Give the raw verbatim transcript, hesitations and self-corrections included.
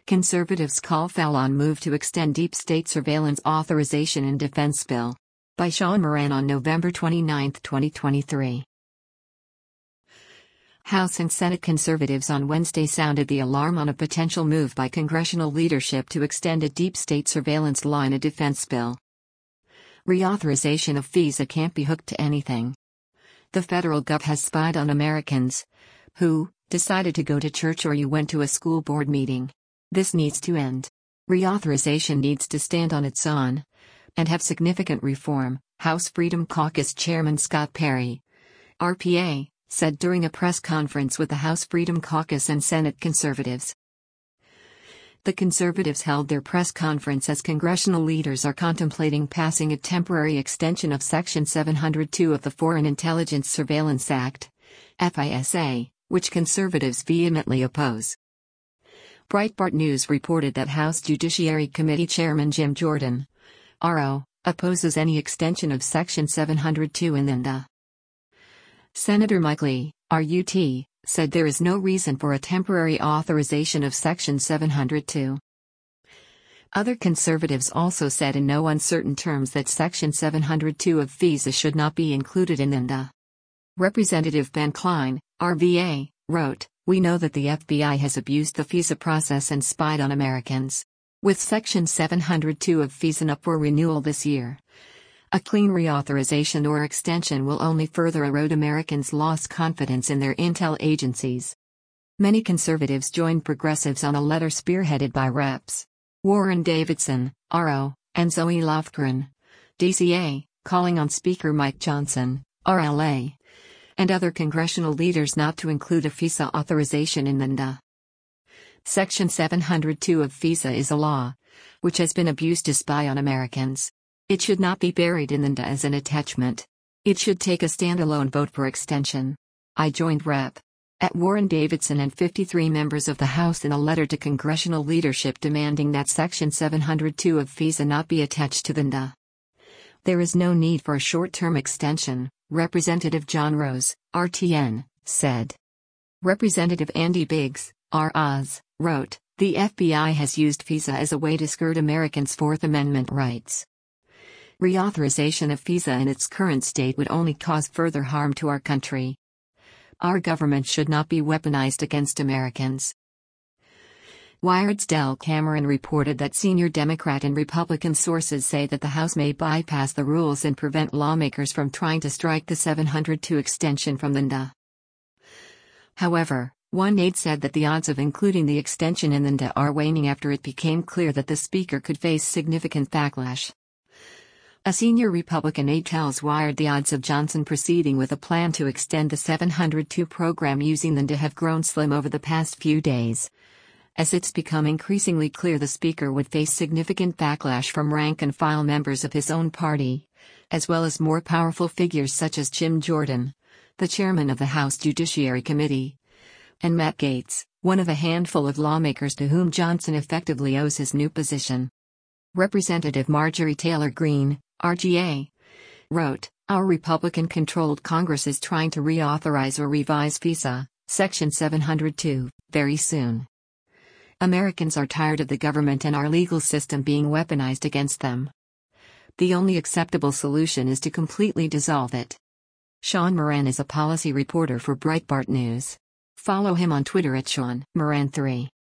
Conservatives call foul on move to extend deep state surveillance authorization in defense bill. By Sean Moran on November twenty-ninth, twenty twenty-three. House and Senate conservatives on Wednesday sounded the alarm on a potential move by congressional leadership to extend a deep state surveillance law in a defense bill. Reauthorization of FISA can't be hooked to anything. The federal gov has spied on Americans who decided to go to church or you went to a school board meeting. This needs to end. Reauthorization needs to stand on its own and have significant reform, House Freedom Caucus Chairman Scott Perry, R P A, said during a press conference with the House Freedom Caucus and Senate conservatives. The conservatives held their press conference as congressional leaders are contemplating passing a temporary extension of Section seven hundred two of the Foreign Intelligence Surveillance Act, FISA, which conservatives vehemently oppose. Breitbart News reported that House Judiciary Committee Chairman Jim Jordan, R O, opposes any extension of Section seven hundred two in the. Senator Mike Lee, R U T, said there is no reason for a temporary authorization of Section seven hundred two. Other conservatives also said in no uncertain terms that Section seven hundred two of FISA should not be included in the. Representative Ben Cline, R V A, wrote, "We know that the F B I has abused the FISA process and spied on Americans. With Section seven hundred two of FISA up for renewal this year, a clean reauthorization or extension will only further erode Americans' lost confidence in their intel agencies." Many conservatives joined progressives on a letter spearheaded by Reps Warren Davidson, R O, and Zoe Lofgren, D C A, calling on Speaker Mike Johnson, R L A, and other congressional leaders not to include a FISA authorization in the. Section seven hundred two of FISA is a law which has been abused to spy on Americans. It should not be buried in the as an attachment. It should take a standalone vote for extension. I joined Rep at Warren Davidson and fifty-three members of the House in a letter to congressional leadership demanding that Section seven hundred two of FISA not be attached to the. There is no need for a short-term extension, Representative John Rose, R T N, said. Representative Andy Biggs, R Oz, wrote, "The F B I has used FISA as a way to skirt Americans' Fourth Amendment rights. Reauthorization of FISA in its current state would only cause further harm to our country. Our government should not be weaponized against Americans." Wired's Del Cameron reported that senior Democrat and Republican sources say that the House may bypass the rules and prevent lawmakers from trying to strike the seven hundred two extension from the. However, one aide said that the odds of including the extension in the are waning after it became clear that the Speaker could face significant backlash. A senior Republican aide tells Wired the odds of Johnson proceeding with a plan to extend the seven hundred two program using the have grown slim over the past few days, as it's become increasingly clear the Speaker would face significant backlash from rank-and-file members of his own party, as well as more powerful figures such as Jim Jordan, the chairman of the House Judiciary Committee, and Matt Gaetz, one of a handful of lawmakers to whom Johnson effectively owes his new position. Representative Marjorie Taylor Greene, R G A, wrote, "Our Republican-controlled Congress is trying to reauthorize or revise FISA, Section seven hundred two, very soon. Americans are tired of the government and our legal system being weaponized against them. The only acceptable solution is to completely dissolve it." Sean Moran is a policy reporter for Breitbart News. Follow him on Twitter at Sean Moran three.